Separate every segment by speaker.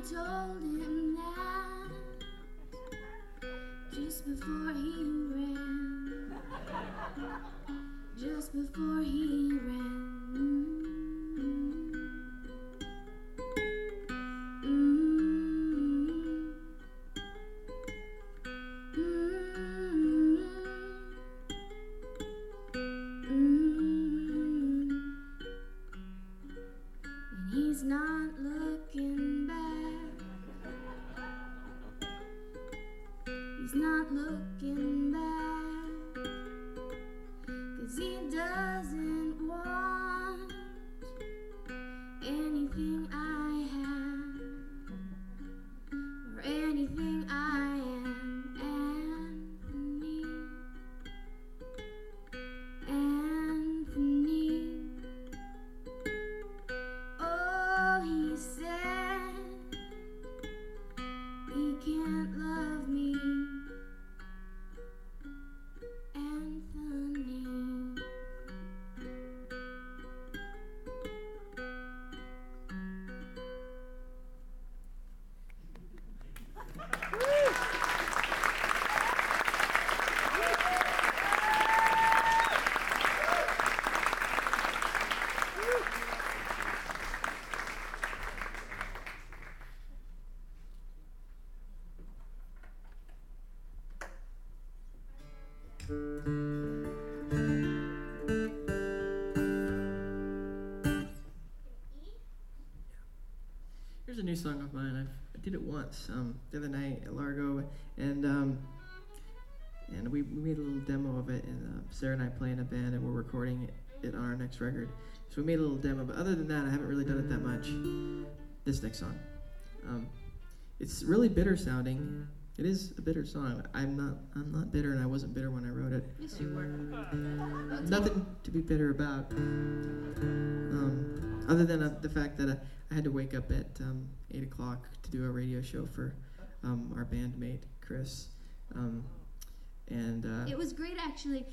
Speaker 1: told him that just before he ran, just before he ran. And he's not looking back. He's not looking back, 'cause he doesn't want anything I have or anything I am. Anthony, oh, he said he can't love me. Anthony.
Speaker 2: Here's a new song of mine. I did it once the other night at Largo, and we made a little demo of it, and Sarah and I play in a band, and we're recording it on our next record. So we made a little demo, but other than that, I haven't really done it that much. This next song, it's really bitter sounding. It is a bitter song. I'm not bitter, and I wasn't bitter when I wrote it.
Speaker 1: Yes, you were.
Speaker 2: Nothing to be bitter about, other than the fact that I had to wake up at 8 o'clock to do a radio show for our bandmate Chris, and
Speaker 1: It was great, actually.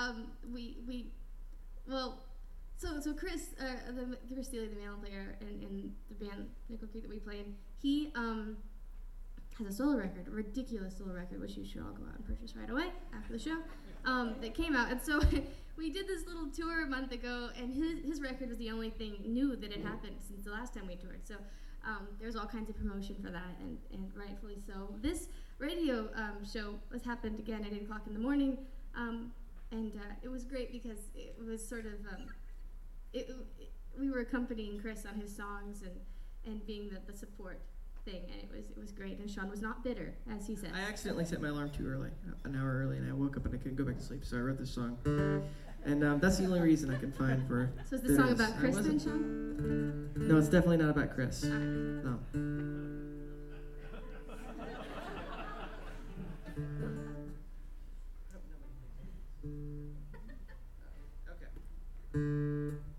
Speaker 1: So Chris, Chris Steele, the mandolin player in the band Nickel Creek that we play in, he has a solo record, a ridiculous solo record, which you should all go out and purchase right away after the show, that came out. And so we did this little tour a month ago, and his record was the only thing new that had happened since the last time we toured. So there's all kinds of promotion for that, and rightfully so. This radio show was happened again at 8 o'clock in the morning, and it was great because it was sort of, we were accompanying Chris on his songs and being the support thing, and it was great. And Sean was not bitter, as he said.
Speaker 2: I accidentally set my alarm too early, an hour early, and I woke up and I couldn't go back to sleep, so I wrote this song. And that's the only reason I can find for.
Speaker 1: So is the song about Chris then, Sean?
Speaker 2: No, it's definitely not about Chris.
Speaker 1: All right.
Speaker 2: No. Okay.